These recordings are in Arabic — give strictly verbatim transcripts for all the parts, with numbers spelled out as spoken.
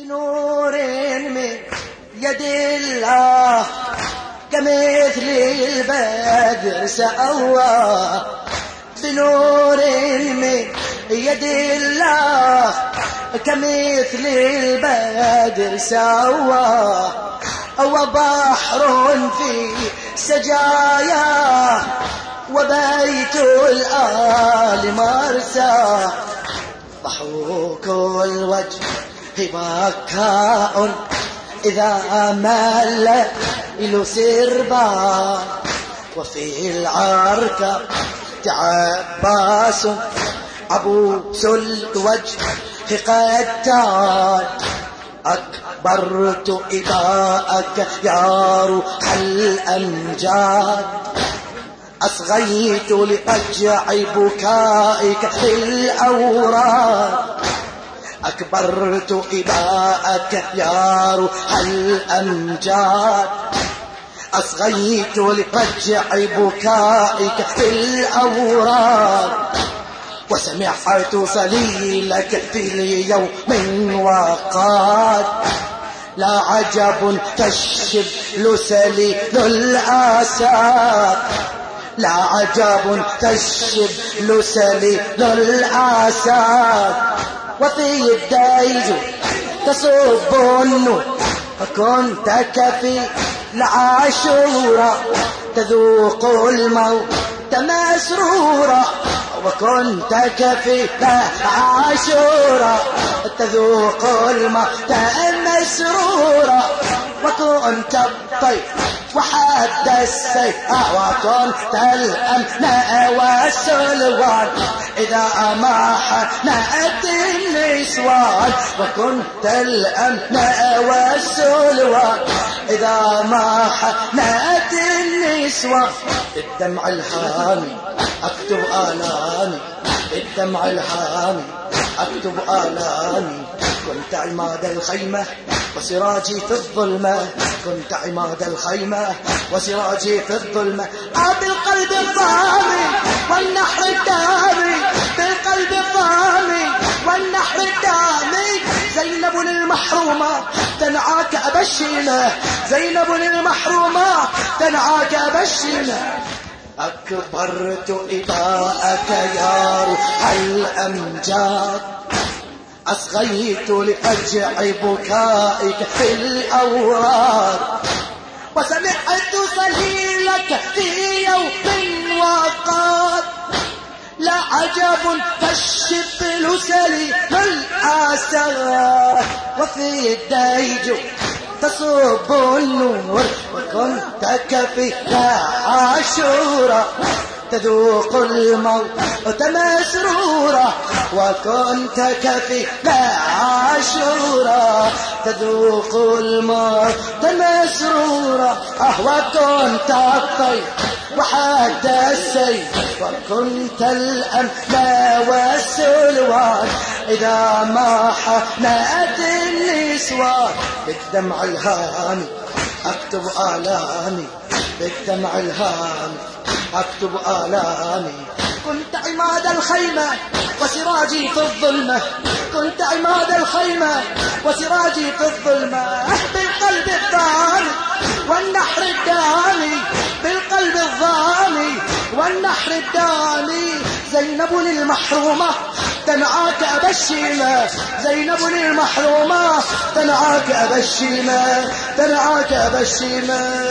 بنور من يد الله كمثل البدر سأوى، بنور من يد الله كمثل البدر سأوى، وبحر في سجاياه وبيت الآل مرساه، ضحوك الوجه بكاء إذا ما الليل سربا، وفي العركة عباس عبوس الوجه قتال، أكبرت إباءك يا روح الأمجاد، أصغيت لأجع بكائك في الأوراد، أكبرت إباءك يا روح الأمجاد، أصغيت لأجع بكائك في الأوراد، وسمعت صليلك في اليوم وقاد، لا عجب تشبل سليل الآساد، لا عجب تشبل سليل الآساد، وفي الديج تصب النور، فكنت كفي العاشورة تذوق الموت مسرورا، وكنت كفي العاشورة تذوق الموت مسرورا، وكنت الطير وحد السيف، وكنت الأمن والسلوان إذا ما حنأت النسوان، وكنت الأمن والسلوان إذا ما حنأت النسوان، الدمع الحامي أكتب آلامي، الدمع الحامي أكتب آلامي، كنت عماد الخيمة وسراجي في الظلمة، كنت عماد الخيمة وسراجي في الظلمة، بالقلب الضامي والنحر الدامي، بالقلب الضامي والنحر الدامي، زينب المحرومة تنعاك أبشيمة، زينب المحرومة تنعاك أبشيمة، أكبرت إباءك يا روح الأمجاد، أصغيت لأجع بكائك في الأوراد، وسمعت صليلك في يوم وقاد، لا عجب فالشبل سليل الآساد، وفي الديج تصب النور، وكنت كفي عاشورة تذوق الموت مسرورة، وكنت كفي عاشورة تذوق الموت مسرورة، وكنت الطير وحد السيف، وكنت الأمن والسلوان إذا ما حنأت النسوان، بالدمع الهامي أكتب آلامي، بالدمع الهامي أكتب آلامي، كنت عماد الخيمة وسراجي في الظلمة، كنت عماد الخيمة وسراجي في الظلمة، بالقلب الضامي والنحر الدامي، بالقلب الضامي والنحر الدامي، زينب المحرومة تنعاك أبشيمة، زينب المحرومة تنعاك أبشيمة، تنعاك أبشيمة.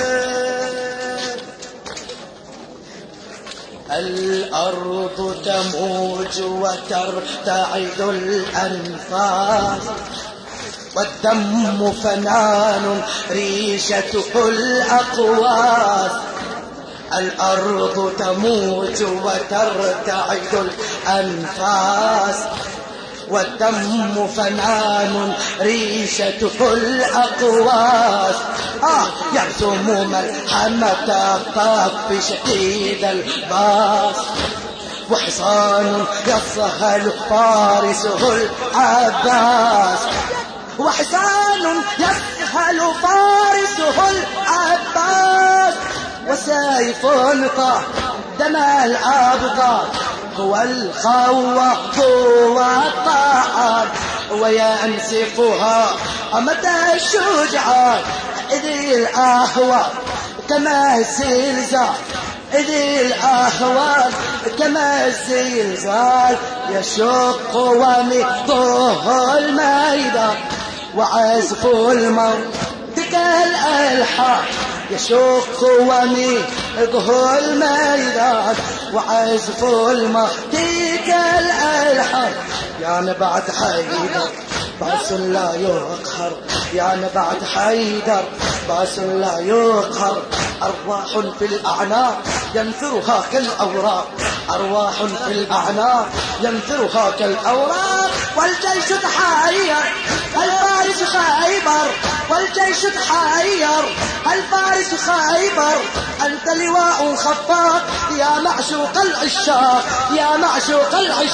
الأرض تموج وترتعد الأنفاس، والدم فنان ريشته الأقواس، الأرض تموج وترتعد الأنفاس، والدم فنان ريشته الأقواس، آه يرسم ملحمة الطف شديد الباس، وحصان يصهل فارسه العباس، وحصان يسهل فارسه العباس، وسيف طه دمى الأبطال، هو الخواف والطعان وينسفها متى الشجعان إذ الأهوال كما الزلزال إذ الأهوال كما الزلزال يشق ومضه الميدان وعزف الموت كالألحان يشق ومضه الميدان وعزف الموت كالألحان يا نبعة حيدر باس لا يقهر يا نبعة حيدر باس لا يقهر أرواح في الأعناق ينثرها كالأوراق أرواح في الأعناق ينثرها كالأوراق والجيش تحير الفارس خيبر والجيش تحير الفارس خيبر أنت لواء خفاق يا معشوق العشاق يا معشوق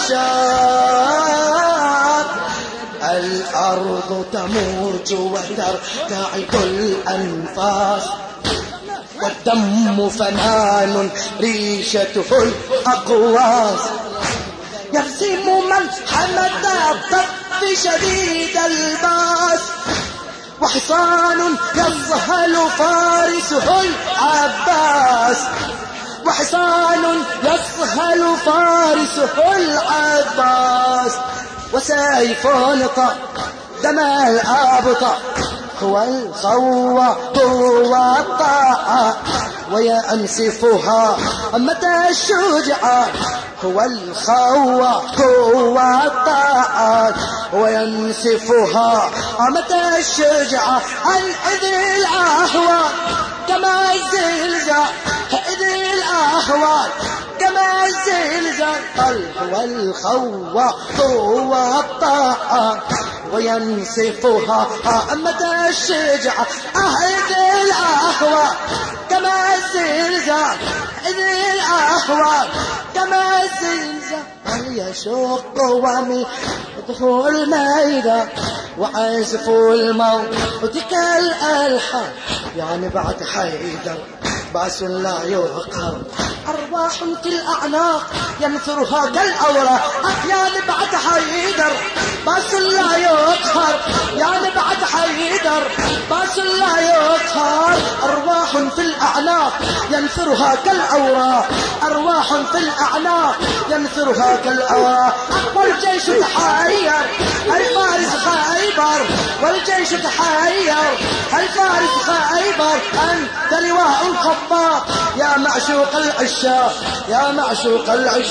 العشاق الأرض تموج وترتعد الأنفاس والدم فنان ريشته الأقواس يرسم من حمد الضف شديد الباس وحصان يذهل فارسه العباس وحصان يذهل فارسه العباس وسيف طا دم الأبطال هو الخوى هو الطاعة وينسفها متى الشجعان هو الخوى هو الطاعة وينسفها متى الشجعان إذ الأهوال كما الزلزال إذ الأهوال كما الزلزال هو الخوى هو الطاعة وينسفها متى الشجعة إذ الأهوال كما الزلزال إذ الأهوال كما الزلزال يشق ومضه الميدان وعزف الموت كالألحان يا نبعة حيدر باس لا يقهر أرواح في الأعناق ينثرها كالأوراق يا نبعة حيدر باس لا يقهر يا نبعة حيدر باس لا يقهر أرواح في الأعناق ينثرها كالأوراق أرواح في الأعناق ينثرها كالأوراق والجيش تحير الفارس خيبر والجيش تحير الفارس خيبر أنت لواء خفاق يا معشوق العشاق يا معشوق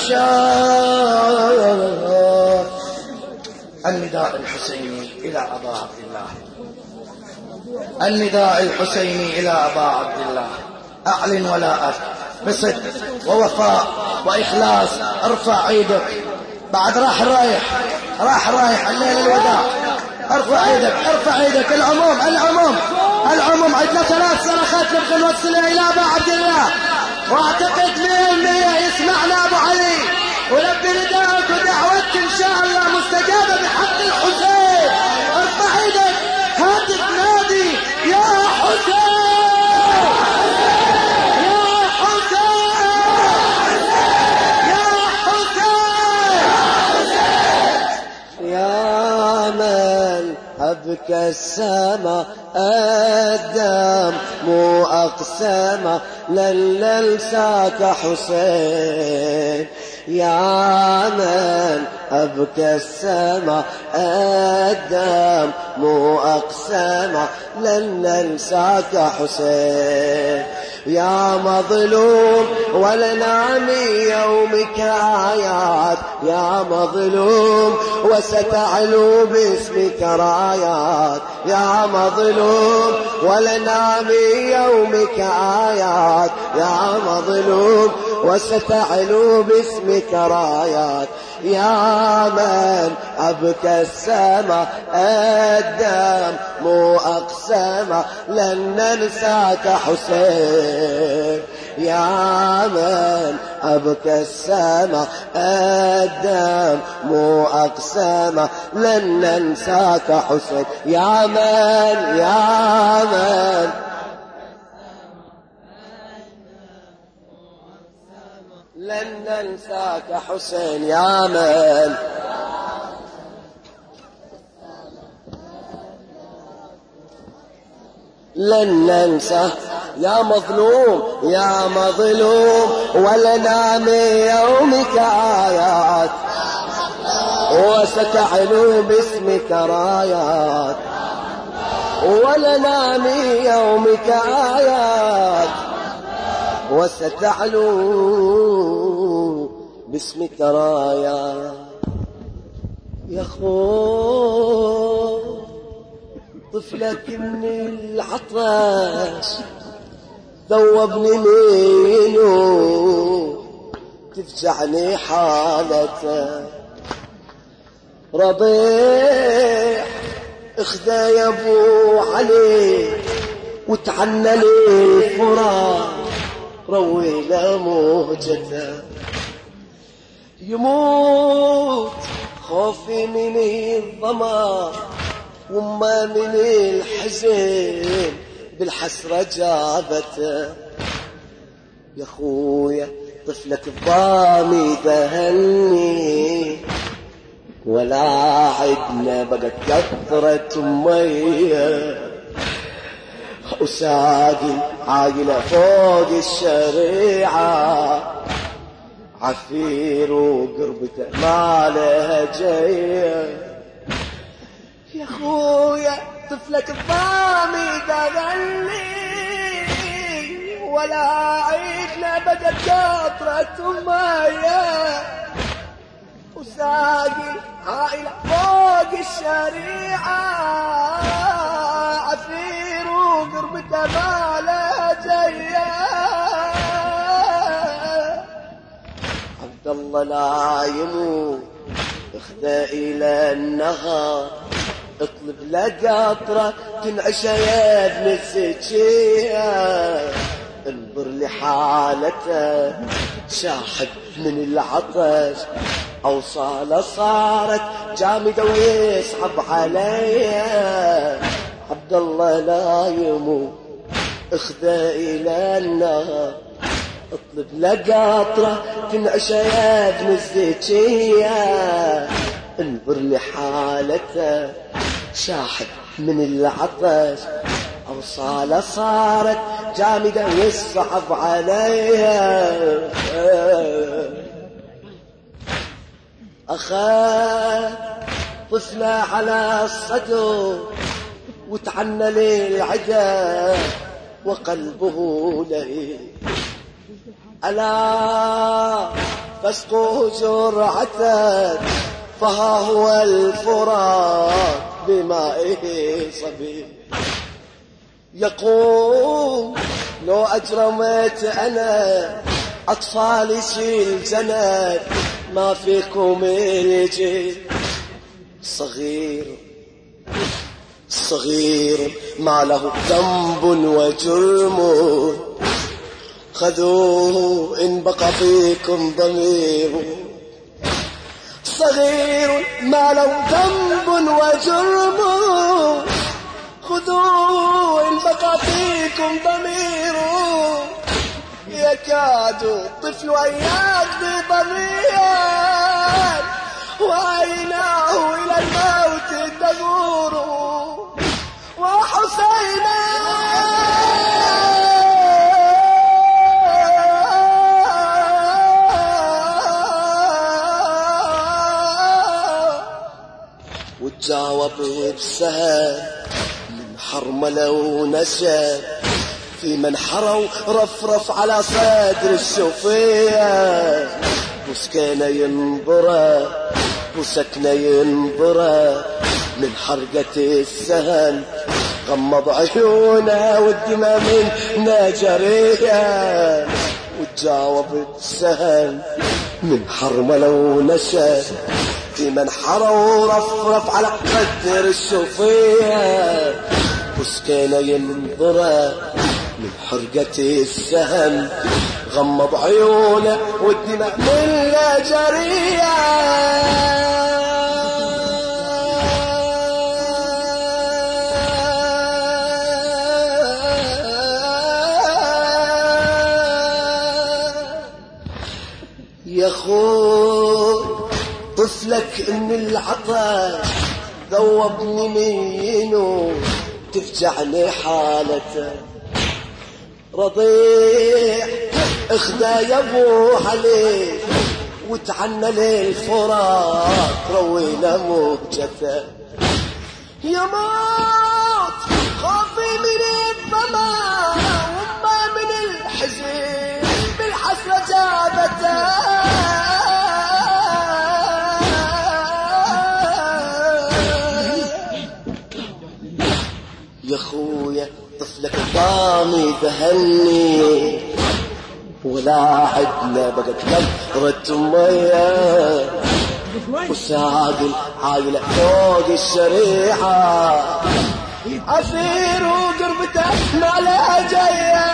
العشاق النداء الحسيني إلى أبا عبد الله النداء الحسيني إلى أبا عبد الله أعلن ولاءك بصدق ووفاء وإخلاص ارفع ايدك بعد راح رايح راح رايح الليل الوداع ارفع ايدك ارفع ايدك العموم العموم العموم عندنا ثلاث صرخات نبغى نوصلها إلى أبا عبد الله واعتقد مية بالمية يسمعنا أبو علي ولبي نداءك ودعوتك إن شاء الله مستجابة بحق الحسين ارفع ايدك هاتف نادي يا حسين يا حسين يا حسين يا من أبكى السما الدم مو أقسم لن ننساك حسين يا من أبكى السما الدم مو أقسم لن ننساك حسين يا مظلوم ولنعم يومك آيات يا مظلوم وستعلو باسمك رايات يا مظلوم ولنعم يومك آيات يا مظلوم وستعلو باسمك رايات يا من أبكى السما الدم مو أقسم لن ننساك حسين يا من أبكى السما الدم مو أقسم لن ننساك حسين يا من يا من لن ننساك حسين يا من لن ننسى يا مظلوم يا مظلوم، ولنا من يومك آيات وستعلو باسمك رايات، ولنا من يومك آيات وستعلو باسمك رايات. يا خو طفلك من العطش ذوبني منه، تفجعني حالته رضيع اخذا يا ابو علي وتعنى لي الفراق، روي له موجته يموت خوفي من الظما وما من الحزن بالحسرة جابته. يا خويا طفلك الضامي دهني، ولا عدنا بقت قطرة مية، وساقي عاقلة فوق الشريعة، عفير وقربته ما لها جايه. يا خويا طفلك الضامي دغلي، ولا عيدنا بقت قطرة مية، وساقي عائلة فوق الشريعة، عفير وقربته ما لها جايه. عبد الله لا يموت اخذا الى النهار، اطلب له قطرة تنعش يا ابن الزكية، انظر لحالته شاحب من العطش، اوصاله صارت جامدة ويصعب عليا. عبد الله لا يموت اخذا الى النهار، اطلب له قطرة تنعش يا ابن الزكية، انظر لحالته شاحب من العطش، اوصاله صارت جامدة يصعب عليها. اخذ طفله على الصدر وتعنى للعدا وقلبه لهيب، ألا فاسقه جرعة فها هو الفرات بمائه صبي. يقول لو أجرمت أنا أطفالي شيل جنات، ما فيكم الجيل صغير صغير ما له ذنب وجرم، خذوه إن بقى فيكم ضمير. صغير ما له ذنب وجرم، خذوه إن بقى فيكم ضمير. يكاد الطفل أن يقضي ضمير، وعيناه إلى الموت تدور. وحسينا وتجاوب بسهل من حرملة ونسى، في من حروا رفرف على صدر الشوفية، وسكينة ينظره وسكنة ينظره من حرقة السهل، غمض عيونه والدماء منه جريه. وتجاوب السهل من حرملة ونسى، في من حروا رفرف على صدر الشوفية، وسكينة ينظره من حرقة السهم، غمض عيونه والدماء منه جريه. يا خوي طفلك من العطش ذوبني منه، تفجعني حالته. رضيع اخذا يا ابو علي وتعنى للفرات روينا موجته. يا موت خوفي من الظما وما من الحزن بالحسرة جابته. يا خويا طفلك ضامي دهني ولا عدنا بقت كثرة مية وساق العائلة فوق الشريعة عسير وقربته ما لها جاية.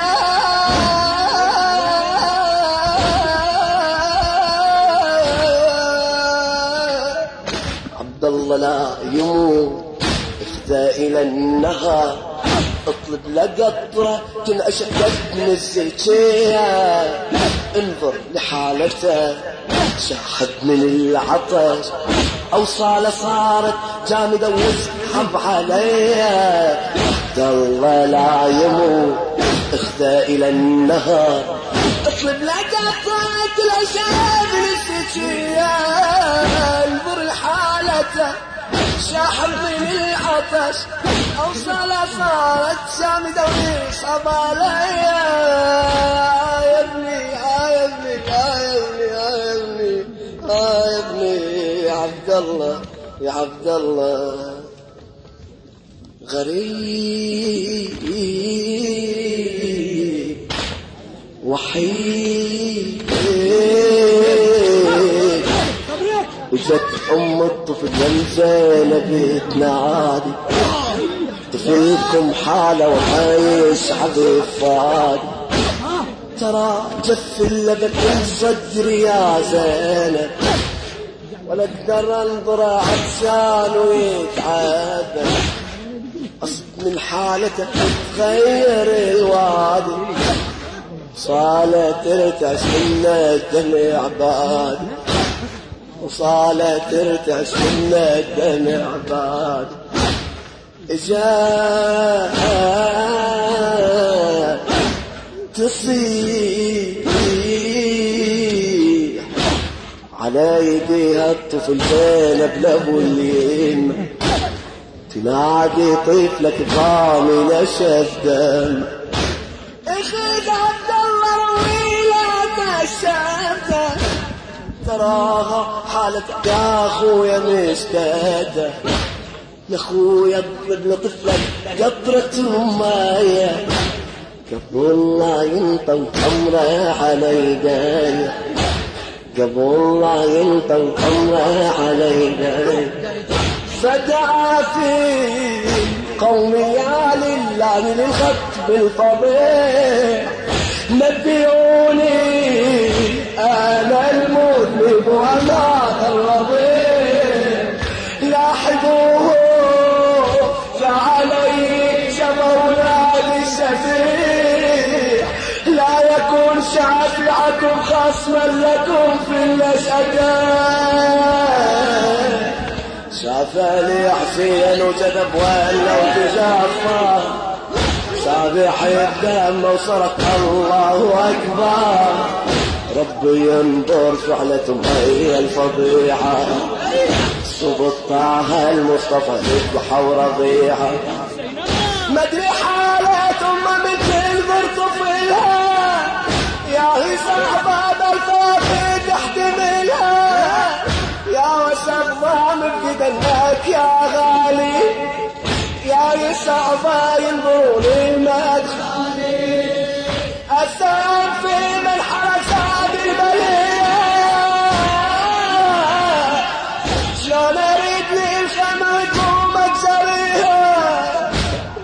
عبد الله لا يموت اخذا إلى النهر اطلب لقطرة تنعش تنزل شيئا. انظر لحالته شاحد من العطش اوصاله صارت جامدة واسحب عليها. عبد الله لا يموت اخذا الى النهر اطلب لقطرة تنعش تنزل شيئا. انظر لحالته شاحب من العطش أوصله صارت جامدة ويصعب عليا. يا ابني يا ابني يا ابني يا ابني يا ابني يا عبد الله يا عبد الله. غريب وحيد وجت ام الطفل زينب تنادي طفلكم حاله وعايش حبيب فادي. ترى جف اللبن من صدري يا زينب ولا اقدر انظر عطشان ويتعذب. اصب من حالته تغير الوادي صالة ترتعش من الدمع عبادي وصالة ترتعش من الدمع عبادي. جاء تصيح على يديها الطفل زينب لابو اليمة تنادي طفلك ضامي نشف دم. اخذ عبد الله رويلة الشافة تراها حالتك يا اخويا مشتاده. يا خويا اضرب لطفلك قطرة مايه قبل لا ينطوي عمره على يداي قبل لا ينطوي عمره على يداي. فدعا في قومي يا لله للخط بالفضيح نبيوني انا المذنب وانا الرضيع. لاحظوه فعلي شمونا للشفيع لا يكون شافعكم خصما لكم في الاشجار. شافع لي حسين وجذب ولو تجافى سابح الدم وصرخ الله اكبر. ربي ينظر فعلتهم هي الفضيحه صبطها المصطفى يذبح ورضيعه. مدري حالتهم مثل برطفلها يا هي صعبة بالفاقد تحتملها. يا وسب ضامن في دنك يا غالي يا هي صعبة ينظرون المدخلي. السلام في من حرسات البلية شلون اريد لي الخمر ومكسريها.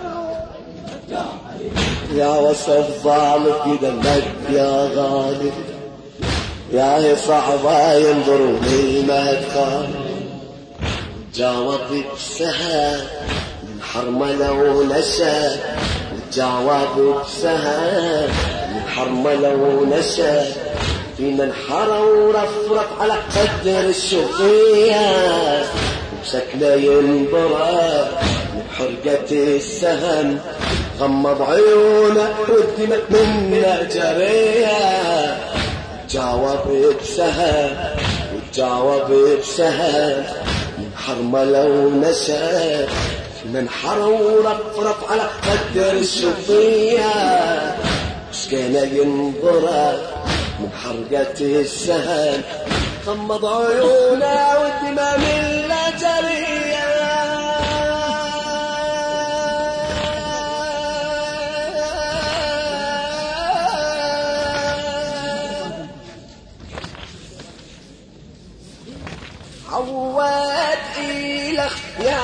يا وسب ضامن في دنك يا غالي يا هي صعبة ينظرون المدخل. جاوب بسها من حرملة ونشا جاوب بسها من حرملة ونشا في منحرة ورفرف على قدر الشفية بشكله ينظر من حرقة السهم غمض عيونه والدماء منا جريها جاوب بسهم وجاوب بسهم حرملة ونسى منحر ورفرف على قدر الشطية مسكينة ينظره من حرقة السهم غمض عيونه والدماء منا جريها عواد إلخ يا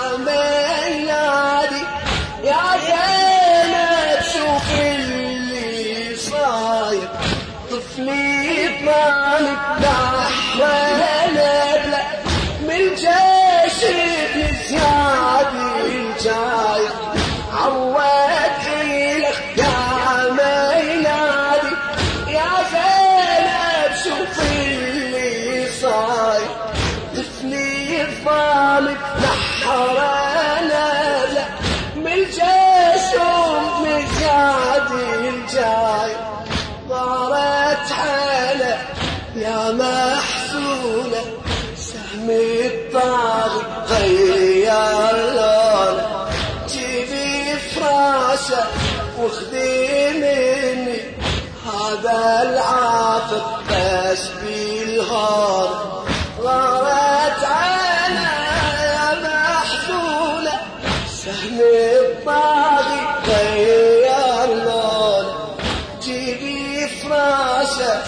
ميلادي يا زينب شوف اللي صاير طفلي بمالك دحوالك من الجيش ابن زياد الجاي عواد إلخ يا ميلادي يا زينب شوف اللي صاير طفلي الظالم نحرانا لا من الجيش ومن زياد الجاي ضارت حالة يا محزونة سهم الطاغي غير لونه جيبي فراشة وخذي مني هذا العاطف بس بالهار غارت عينا يا محزونة سهم الطاغي غير لونه جيبي فراشة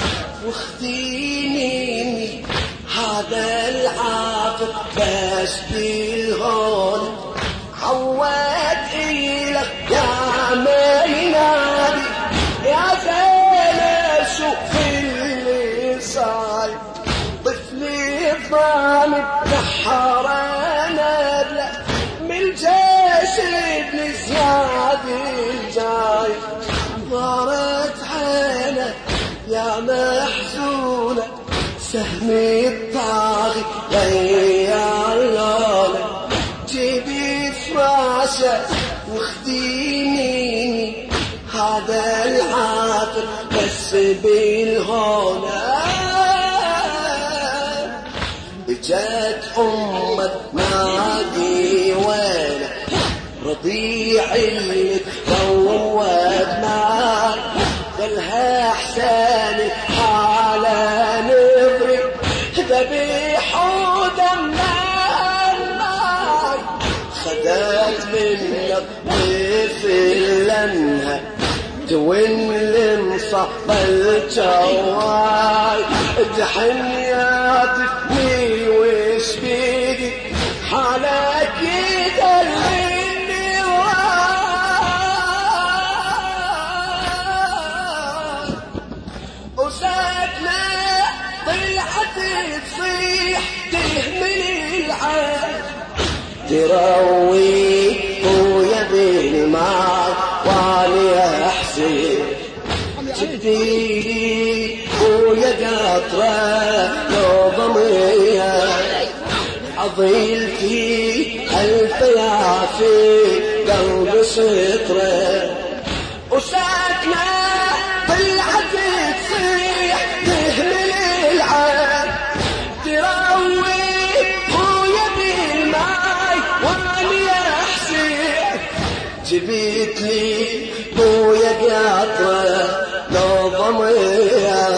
واخديني هذا العاطف بس بالهون عواد إلك يا ميلادي يا زينب شوف اللي صاير طفلي الظالم نحرانا بلا من الجيش ابن زياد الجاي ضارت عينك يا محزونة سهم الطاغي غير لونه جيبي فراشة واخديني هذا العاطف بس بالهونة جت أمك نادي وانا رضيع اللي تروت معاك قالها احساني على نبري ذبيح ودمار خدت منك طفلنها توين المصب الجواي ادحن يا طفلي وش بيدي حالك يدلني وساكنة طلعت تصيح تهمل العين تروي ويا بيني معك وعلي احسن جديدي ويا قطرة لو ضمية عضيلتي ألف يعفي قلب سطرة وساكنة طلعت تصيح تهمل العين تروي ويا بالماي وعلي احسن جبت لي بويا قطرة لو ضمية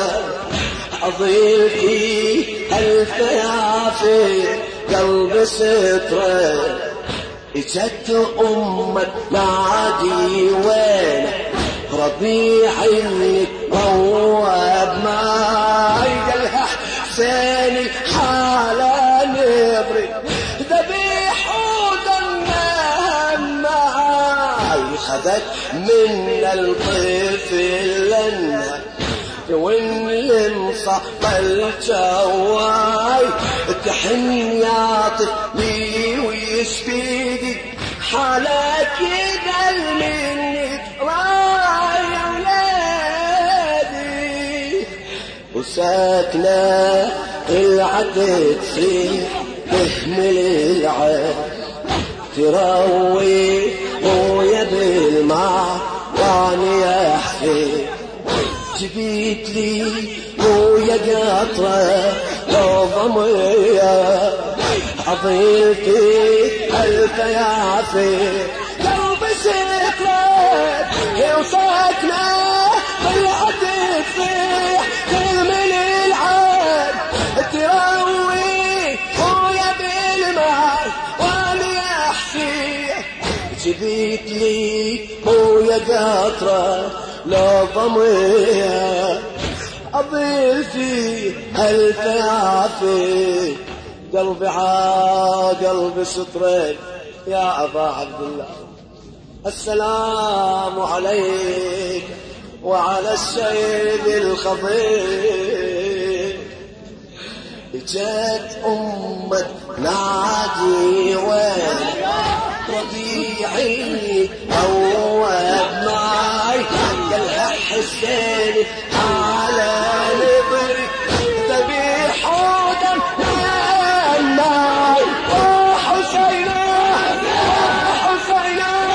عضيلتي ألف يعفي قلب سترة اجت أمك نعدي وين رضيع اللي رواب ماي قالها حسيني حالة نبري ذبيح ودمها معاي خذت من الطفل لنا وين المصب الجواي تحن يا طفلي ويشفيدي حالك يدل مني راي ولادي وساكنة العدد فيه تهمل العين تروي ويا بالماء واني احكي جبيت لي ويا قطرة لو ضمية عضيتي ألف يافي قلبي سكرت وساكنة طلعت تفيح ترمي العين تروي ويا بالماء واني احكي جبيت لي ويا قطرة لو ضمية أضيفي ألف يافي قلبي عا قلبي سطرين يا أبا عبد الله السلام عليك وعلى السيد الخضير جت أمة نادي وين ربيعي أول معي قالها حسين على نبري ذبيح ودم الناي وحسينه وحسينه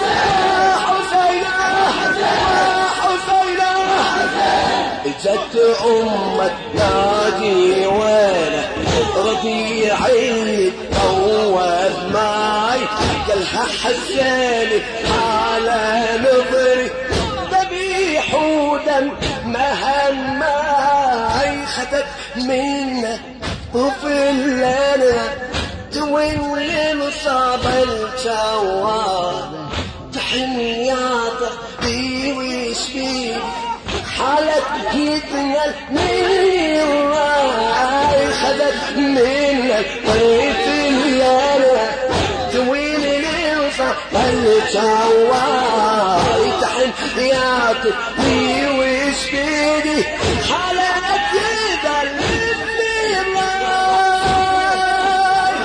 وحسينه وحسينه جت أمة نادي وينه ربيعي أول معي قالها حسين على نظري ذبيح ودم مهن معي خدت منه وفي الليلة توين مصاب الجواب تحمياته بيويش بيه حالت يدنيا من الراي خدت منك طريق الليلة توين الوصا الجواي تحن ياكل ويوش بيدي حالت يدنيا من الراي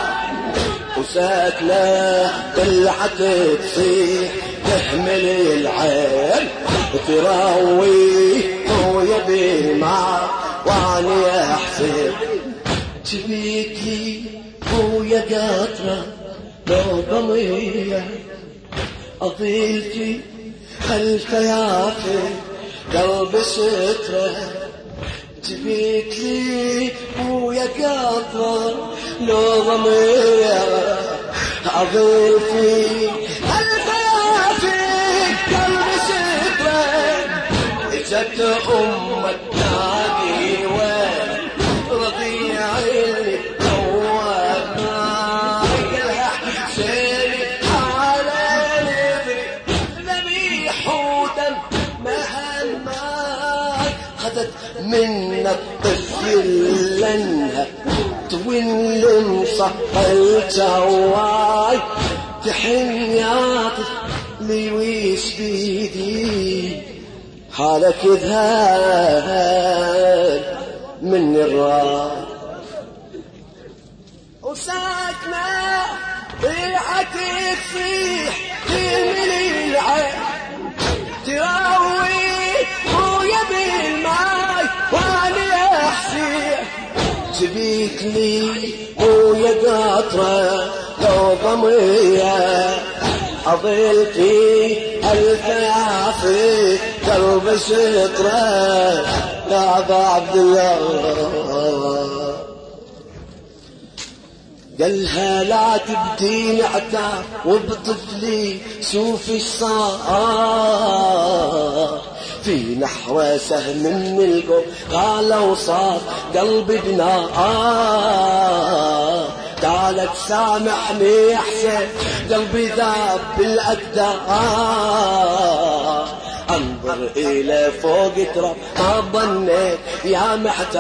وساكنة طلعت تصيح تحمل العين تراوي ويا بالماء واني احسن جبيت لي ويا قطرة لو ضمية اضيلتي خلف يافي قلبي سترة جبيت لي ويا قطرة لو ضمية اضيلتي خلف يافي قلبي سترة جت أمة نادي وين رضيعي اللي دواب معي قالها حسين على نبري ذبيح ودم مهن معي خدت من الطفل لنها توين لمصة الجواي تحنياتي لويش بيدي حالك يذهب من الراي وساكنة طلعت تصيح تملي العين تراوي ويا بالماي واني احسيح جبيت لي ويا قطرة لو ضمية أضلتي ألف يافي قلب سترة يا أبا عبد الله قالها لا تبدين عتاب وبطفلي شوفي ايش صار في نحوه سهم من القوم قالوا صار قلبي بنار قالت سامحني احسن قلبي ذاب بالاقدار انظر الى فوق تراب ما ظنيت يا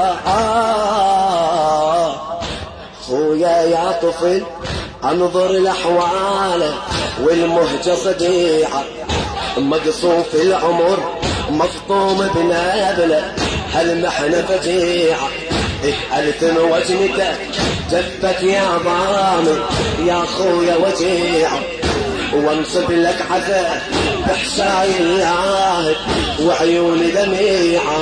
محتار خويا يا طفل انظر لاحواله والمهجة صديعة مقصوف العمر مفطوم بنابله هالمحنة فجيعة الثم وجنته جفت يا ضامن يا خويا وجيعة وانصب لك عذاب بحشاي العاهد وعيوني دميعة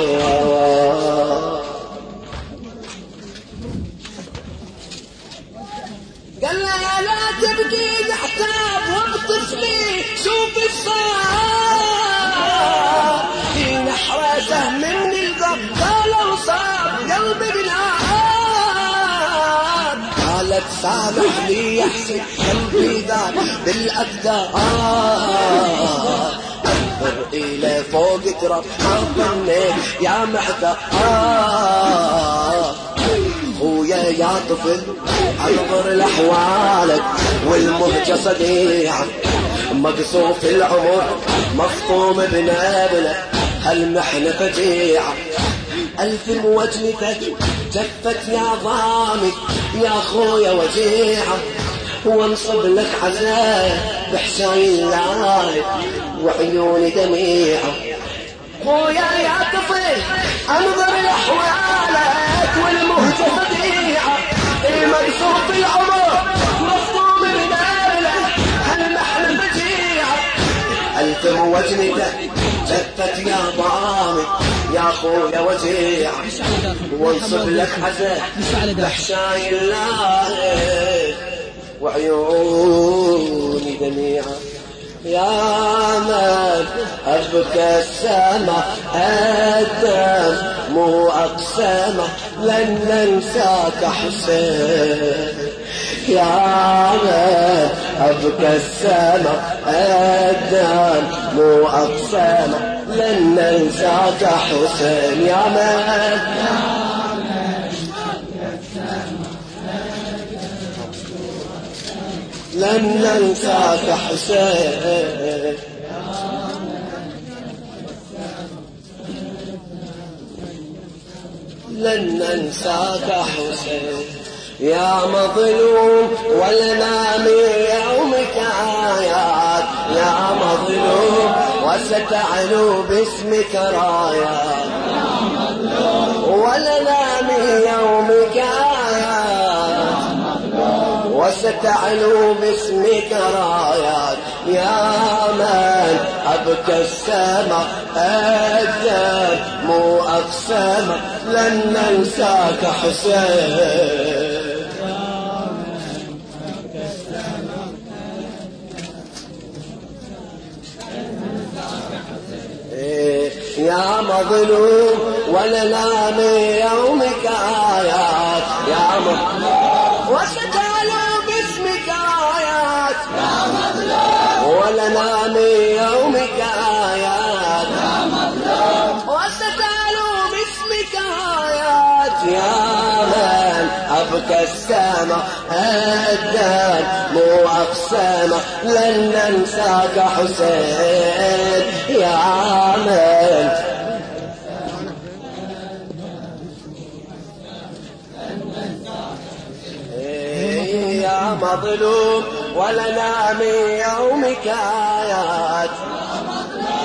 قال لا لا تبكي نحتاج واغطس لي شوف الصار في نحرته من القلب قالوا صار قلبي بنار قالت سامحني يا حسين قلبي ذاب بالاقدار انظر الى فوق تراب حرب النيل يا محتار خويا يا طفل انظر لاحوالك والمهجة صديعة مقصوف العمر مفطوم بنابلة هالمحنة فجيعة ألف موجنتك جفت يا ضامي يا خويا وجيعة وانصب لك عزايا بحشاي الليل وعيوني دميعة خويا يا طفل انظر لاحوالك والمهجة صديعة المقصوف العمر مفطوم بنابلة هالمحنة فجيعة ألف وجنته جفت يا ضامي يا خويا وجيعة وانصب لك حزن بحشاي الليل وعيوني دميعة يا من أبكى السما الدم مو أقسامه لن ننساك حسين يا من أبكى السما الدم مو أقسامه لن ننساك حسين يا من لن ننساك حسين لن ننساك حسين يا مظلوم ولنا من يومك آيات يا مظلوم وستعلو باسمك رايات ولنا من يومك آيات وستعلو باسمك رايات يا من أبكى السما الدم مو أقسامه لن ننساك حسين يا مظلوم ولنا من يومك آيات يا مظلوم وستعلو باسمك آيات يا مظلوم ولنا من يومك آيات يا مظلوم وستعلو باسمك آيات يا من أبكى السما الدم مو أقسامه لن ننساك حسين يا من يا مظلوم ولنا من يومك آيات